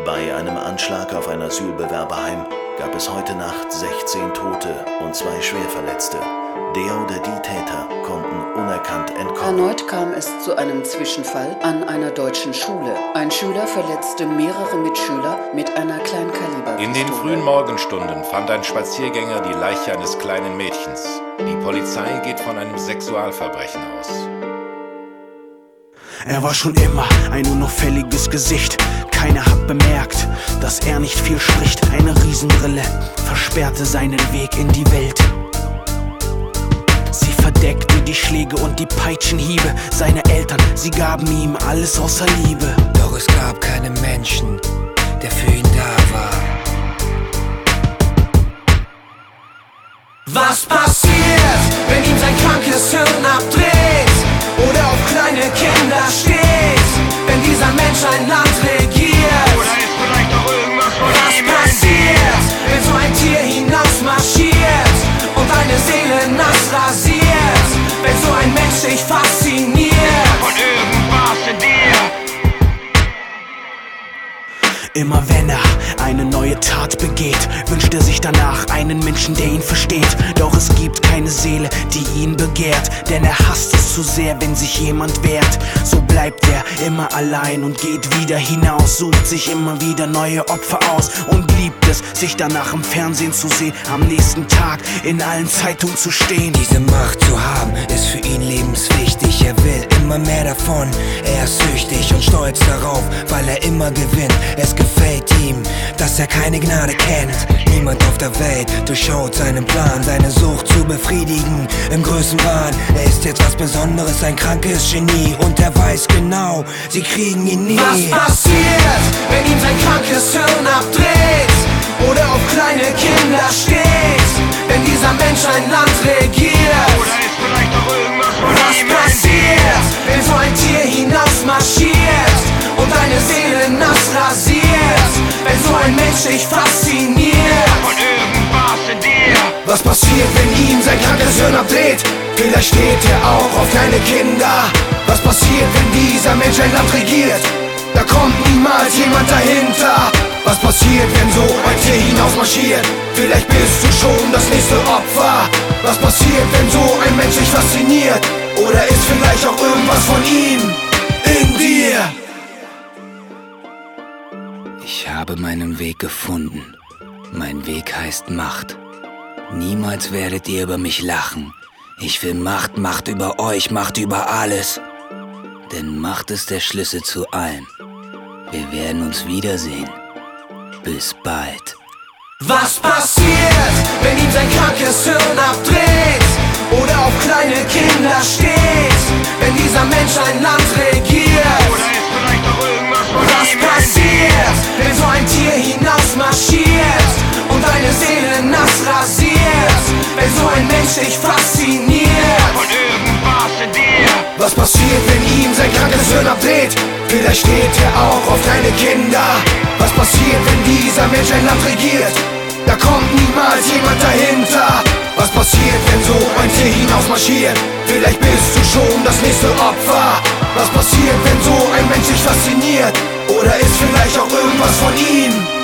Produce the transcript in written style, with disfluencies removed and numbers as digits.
Bei einem Anschlag auf ein Asylbewerberheim gab es heute Nacht 16 Tote und 2 Schwerverletzte. Der oder die Täter konnten unerkannt entkommen. Erneut kam es zu einem Zwischenfall an einer deutschen Schule. Ein Schüler verletzte mehrere Mitschüler mit einer Kleinkaliberpistole. In den frühen Morgenstunden fand ein Spaziergänger die Leiche eines kleinen Mädchens. Die Polizei geht von einem Sexualverbrechen aus. Er war schon immer ein unauffälliges Gesicht. Keiner hat bemerkt, dass er nicht viel spricht. Eine Riesenbrille versperrte seinen Weg in die Welt. Sie verdeckte die Schläge und die Peitschenhiebe seiner Eltern. Sie gaben ihm alles außer Liebe. Doch es gab keinen Menschen, der für ihn da war. Was passiert, wenn ihm sein krankes Hirn abdreht oder auf kleine Kinder steht, wenn dieser Mensch ein Land regiert? Oder ist vielleicht auch irgendwas von Was ihm passiert, wenn so ein Tier hinausmarschiert und deine Seele nass rasiert? Wenn so ein Mensch dich fasziniert von irgendwas in dir? Immer wenn er eine neue Tat begeht, wünscht er sich danach einen Menschen, der ihn versteht. Doch es gibt keine Seele, die ihn begehrt, denn er hasst es zu sehr, wenn sich jemand wehrt. So bleibt er immer allein und geht wieder hinaus, sucht sich immer wieder neue Opfer aus und liebt es, sich danach im Fernsehen zu sehen, am nächsten Tag in allen Zeitungen zu stehen. Diese Macht zu haben, ist für ihn lebenswichtig. Er will immer mehr davon, er ist süchtig und stolz darauf, weil er immer gewinnt. Es gefällt ihm, dass er keine Gnade kennt. Niemand auf der Welt durchschaut seinen Plan, seine Sucht zu befriedigen im Größenwahn. Er ist jetzt was Besonderes, ein krankes Genie, und er weiß genau, sie kriegen ihn nie. Was passiert, wenn ihm sein krankes Hirn abdreht oder auf kleine Kinder steht, wenn dieser Mensch ein Land regiert? Oder ist vielleicht auch irgendwas von Was ihm passiert, wenn so ein Tier hinausmarschiert und deine Seele nass rasiert? Wenn so ein Mensch dich fasziniert von irgendwas in dir? Was passiert, wenn ihm sein krankes Hirn abdreht? Vielleicht steht er auch auf kleine Kinder. Was passiert, wenn dieser Mensch ein Land regiert? Da kommt niemals jemand dahinter. Was passiert, wenn so ein Tier hinausmarschiert? Vielleicht bist du schon das nächste Opfer. Was passiert, wenn so ein Mensch dich fasziniert? Oder ist vielleicht auch irgendwas von ihm in dir? Ich habe meinen Weg gefunden. Mein Weg heißt Macht. Niemals werdet ihr über mich lachen. Ich will Macht, Macht über euch, Macht über alles. Denn Macht ist der Schlüssel zu allem. Wir werden uns wiedersehen. Bis bald. Was passiert, wenn ihm sein krankes Hirn abdreht oder auf kleine Kinder steht, wenn dieser Mensch ein Land regiert? Oder ist vielleicht auch irgendwas von Was ihm passiert, wenn so ein Tier hinausmarschiert und deine Seele nass rasiert? Wenn so ein Mensch dich fasziniert von irgendwas in dir? Was passiert, wenn ihm sein krankes Hirn abdreht? Vielleicht steht er auch auf kleine Kinder. Was passiert, wenn dieser Mensch ein Land regiert? Da kommt niemals jemand dahinter. Was passiert, wenn so ein Tier hinausmarschiert? Vielleicht bist du schon das nächste Opfer. Was passiert, wenn so ein Mensch dich fasziniert? Oder ist vielleicht auch irgendwas von ihm